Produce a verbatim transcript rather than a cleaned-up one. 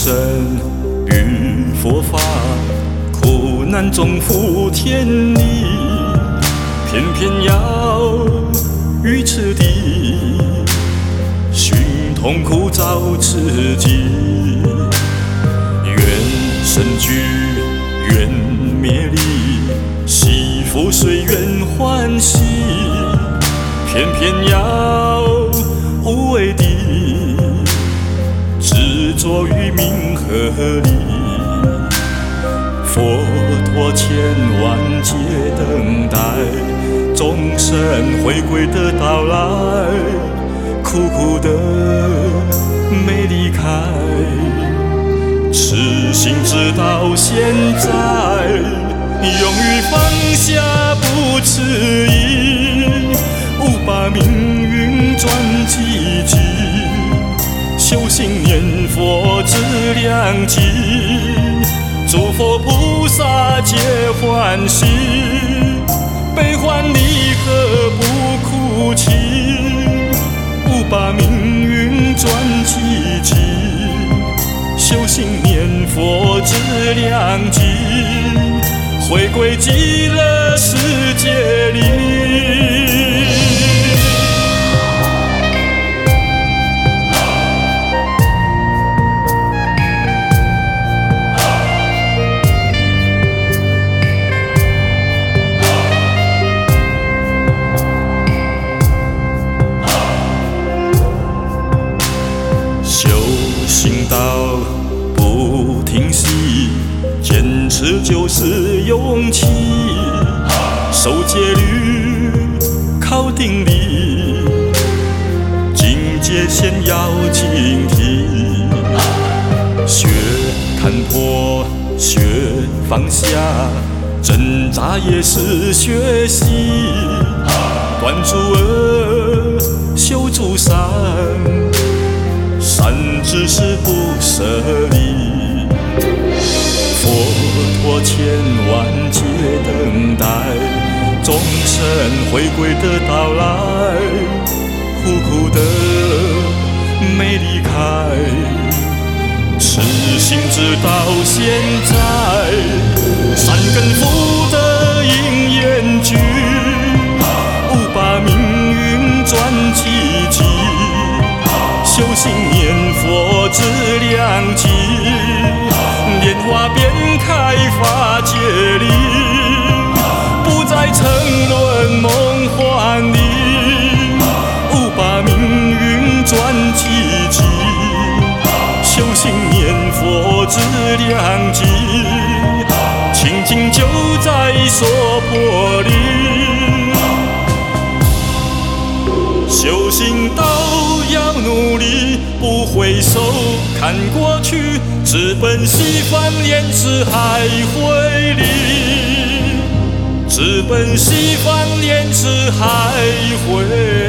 生遇佛法，苦难中赴天理，偏偏要遇此地，寻痛苦找自己。愿生聚，愿灭离，惜福随缘欢喜，偏偏要无为地，执着于名和利。佛陀千万劫等待众生回归的到来，苦苦的没离开，痴心直到现在，勇于放下不迟疑，勿把命运转积极，修行念佛知良机，诸佛菩萨皆欢喜，悲欢离合不哭泣，勿把命运转积极，修行念佛知良机，回归极乐世界里。修行道不停息，坚持就是勇气，守戒律靠定力，境界先要警惕，学看破，学放下，挣扎也是学习，断诸恶，修诸善，善知识不舍离，佛陀千万劫等待众生回归的到来，苦苦的没离开，痴心直到现在，善根福德因缘聚，勿把命运转积极，修行念佛知良机，莲花遍开法界里，不再沉沦梦幻里，勿把命运转积极，修行念佛知良机，清净就在娑婆里。修行道要努力，不回首看过去，直奔西方莲池海会里，直奔西方莲池海会